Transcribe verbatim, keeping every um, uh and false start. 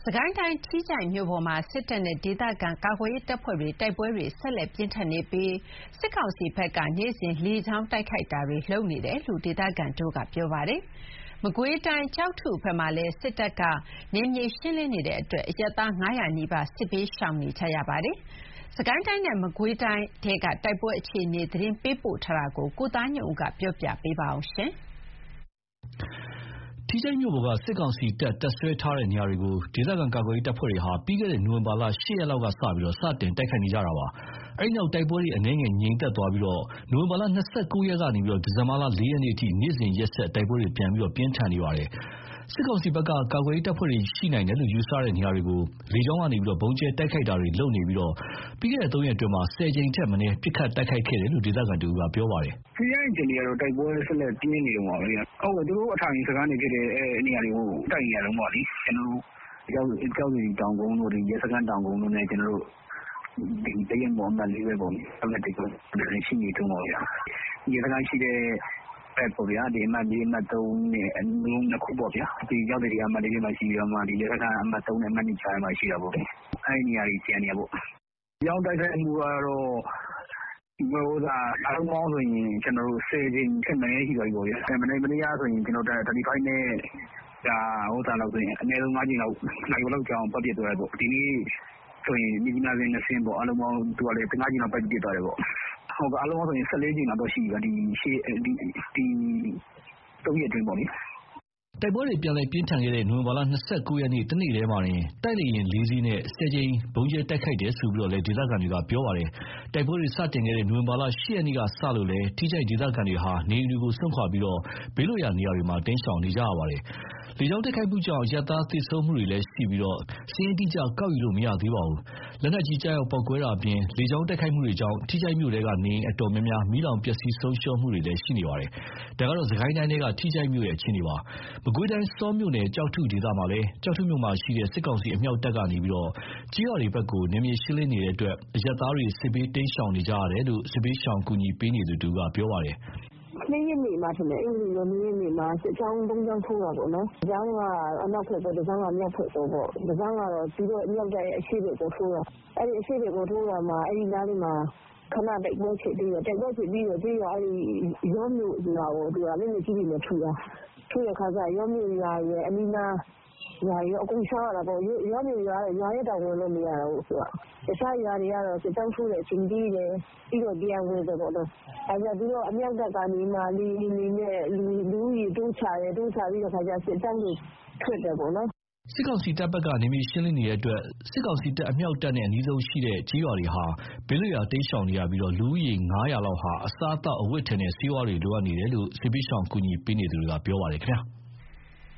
စကိုင်းတိုင်းထီးချိုင့်မြို့ပေါ်မှာစစ်တပ်နဲ့ဒေသခံကာကွယ်ရေးတပ်ဖွဲ့တွေတိုက်ပွဲတွေဆက်လက်ပြင်းထန်နေပြီးစစ်ကောင်စီဘက်ကနေ့စဉ်လေကြောင်းတိုက်ခိုက်တာတွေလုပ်နေတယ်လို့ဒေသခံတို့ကပြောပါတယ်။မကွေးတိုင်းကျောက်ထုဘက်မှာလည်းစစ်တပ်ကနယ်မြေရှင်းလင်းနေတဲ့အတွက်အရပ်သား၅၀၀နီးပါးစစ်ဘေးရှောင်နေကြရပါတယ်။စကိုင်းတိုင်းနဲ့မကွေးတိုင်းထဲကတိုက်ပွဲအခြေအနေသတင်းပေးပို့ထားတာကိုကိုသားညွန့်ဦးကပြောပြပေးပါအောင်။ထီးချိုင့်မြို့ပေါ်ကစစ်ကောင်စီတပ်တပ်စွဲထားတဲ့နေရာတွေကိုဒေသခံကာကွယ်ရေးတပ်ဖွဲ့တွေဟာပြီးခဲ့တဲ့နိုဝင်ဘာလ၈ရက်လောက်ကစပြီးစတင်တိုက်ခိုက်နေကြတာပါ။အဲဒီနောက်တိုက်ပွဲတွေအနည်းငယ်ငြိမ်သက်သွားပြီးနိုဝင်ဘာလ၂၉ရက်ကနေဒီဇင်ဘာလ၄ရက်နေ့အထိနေ့စဉ်ရက်ဆက်တိုက်ပွဲတွေပြန်ပြီးပြင်းထန်နေပါတယ်။စစ်ကောင်စီဘက်ကကာကွယ်ရေးတပ်ဖွဲ့တွေရှိနိုင်တယ်လို့ယူဆတဲ့နေရာတွေကိုလေကြောင်းကနေဗုံးကျဲတိုက်ခိုက်တာတွေလုပ်နေပြီးပြီးခဲ့တဲ့သုံးရက်အတွင်းဆယ်ကြိမ်ထက်မနည်းပစ်ခတ်တိုက်ခိုက်ခဲ့တယ်လို့ဒေသခံတို့ကပြောပါတယ်။ထီးချိုင့်အခြေအနေကတော့တိုက်ပွဲဆက်လက်ပြင်းနေတော့ပါပဲ။ဟုတ်ကဲ့သူတို့အထိုင်စကားနေဖြစ်တဲ့အဲနေရာတွေကိုတိုက်နေရတော့ပေါ့လေ။ကျွန်တော်တို့ကြောက်ကြောက်စီတောင်ကုန်းတို့ဒီရဲစခန်းတောင်ကုန်းတို့နဲ့ကျွန်တော်တို့ဒီတရက်ပေါ်မှာလေးပဲပေါ့။အဲ့ဒါတိတ်ကိုရှိနေတော့ပါဗျာ။ရဲစခန်းရှိတဲ့အဲ့ပေါ့ဗျာဒီမှာဒီမှာသုံးနဲ့အလုံးတစ်ခုပေါ့ဗျာဒီရောက်တဲ့နေရာမှာဒီမှာရှိရမှာဒီလက်ကအမှတ်သုံးနဲ့အမှတ်နှစ်ချာမှာရှိတာပေါ့အဲ့ဒီနေရာကြီးကျန်နေရပေါ့ရောင်းတိုက်ခိုက်မှုကတော့ဒီလိုသာအလုံးပေါင်းဆိုရင်ကျွန်တော်တို့ဆယ်ကြိမ်ခန့်မင်းရှိသွားပြီပေါ့ဗျာဆယ်မနေ့မနေ့ကဆိုရင်ကျွန်တော်တို့35နဲ့ဒါဟိုသားလောက်ဆိုရင်အနည်းဆုံး၅ကြိမ်လောက်နိုင်လောက်ကြောင်းပတ်ပြစ်သွားတယ်ပေါ့ဒီနေ့ဆိုရင်ဒီနာစင်းနဲ့ဆင်းပေါ့အလုံးပေါင်းသူကလည်း၅ကြိမ်လောက်ပတ်ပြစ်သွားတယ်ပေါ့ဟုတ်ကဲ့အလုံးဆိုရင်၁၄ကြိမ်လောက်တော့ရှိပြီဒီရှေ့ဒီဒီသုံးရက်အတွင်းပေါ့လေတိုက်ပွဲတွေပြန်လည်ပြင်းထန်ခဲ့တဲ့နိုဝင်ဘာလ၂၉ရက်နေ့တနေ့တည်းမှာတင်တိုက်လေရင်လေးစီးနဲ့ဆယ်ကြိမ်ဘုံကျဲတိုက်ခိုက်တယ်ဆိုပြီးလည်းဒေသခံတွေကပြောပါတယ်။တိုက်ပွဲတွေစတင်ခဲ့တဲ့နိုဝင်ဘာလ၈ရက်နေ့ကစလို့လည်းထိကြိုက်ဒေသခံတွေဟာနေအိမ်တွေကိုစွန့်ခွာပြီးဘေးလွတ်ရာနေရာတွေမှာတင်းရှောင်နေကြရပါတယ်။လေကြောင်းတိုက်ခိုက်မှုကြောင့်ရပ်သားသေဆုံးမှုတွေလည်းရှိပြီးစည်ရင်တိကျကောက်ယူလို့မရသေးပါဘူး။လက်နက်ကြီးကြားရောက်ပောက်ကွဲတာအပြင်လေကြောင်းတိုက်ခိုက်မှုတွေကြောင့်ထိကြိုက်မြို့တွေကနေအတော်များများမီးလောင်ပျက်စီးဆုံးရှုံးမှုတွေလည်းရှိနေပါတယ်။ဒါကတော့စကိုင်းတိုင်းကထိကြိုက်မြို့ရဲ့အခြေအနေပါ။မကွေးတိုင်းစောမြို့နယ်ကြောက်ထုဒေသမှာလည်းကြောက်ထုမြို့မှာရှိတဲ့စစ်ကောင်စီအမြောက်တပ်ကနေပြီးကြေးရွာတွေဘက်ကိုနယ်မြေရှင်းလင်းနေတဲ့အတွက်အရပ်သားတွေစစ်ဘေးတိမ်းရှောင်နေကြရတယ်လို့စစ်ဘေးရှောင်ကူညီပေးနေသူတို့ကပြောပါတယ်။နေ့ရက်နေ့မှာထင်တယ်အဲ့ဒီလိုနေ့နေ့မှာစစ်ချောင်းသုံးချောင်းထိုးတာပေါ့နော်။ကျောင်းကအနောက်ဖက်တော့ကျောင်းကမြောက်ဖက်တော့ပေါ့။ကျောင်းကတော့ပြီးတော့မြောက်တဲ့အရှိဘက်ကိုထိုးတာ။အဲ့ဒီအရှိဘက်ကိုထိုးတာမှာအဲ့ဒီနားလေးမှာခဏတိုက်ပွဲဖြစ်ပြီးတော့တိုက်ပွဲဖြစ်ပြီးတော့ပြီးတော့အဲ့ဒီရောမြို့ရွာကိုသူကလည်းလက်ကြီးတွေနဲ့ထူတာ။ထူတဲ့ခါကျရောမြို့ရွာရဲ့အနီးနားရွာရောအကုန်ရှားရတာပေါ့ရောမြို့ရွာရွာရဲ့တောင်ဝင်လို့မရဘူးဆိုတော့တခြားရွာတွေကတော့စစ်တောင်းထိုးတဲ့အချိန်ကြီးတယ်ပြီးတော့ပြန်ဝင်တယ်ပေါ့နော်အဲဒါပြီးတော့အမြောက်တပ်ကနေမှလီနေနဲ့လူလူကြီးတိုးချတယ်တိုးချပြီးတော့ခါကျစစ်တောင်းတွေထွက်တယ်ပေါ့နော်စစ်ကောင်စီတပ်ဘက်ကနေမြေရှင်းလင်းနေတဲ့အတွက်စစ်ကောင်စီတပ်အမြောက်တပ်နဲ့အနီးဆုံးရှိတဲ့ကြေးရွာတွေဟာဘေးလွတ်ရာတိမ်းရှောင်နေရပြီးလူဦးရေ၅၀၀လောက်ဟာအစားအသောက်အဝတ်ထည်နဲ့ဆေးဝါးတွေလိုအပ်နေတယ်လို့စစ်ပေးရှောင်ကူညီပေးနေသူတွေကပြောပါတယ်ခင်ဗျာ။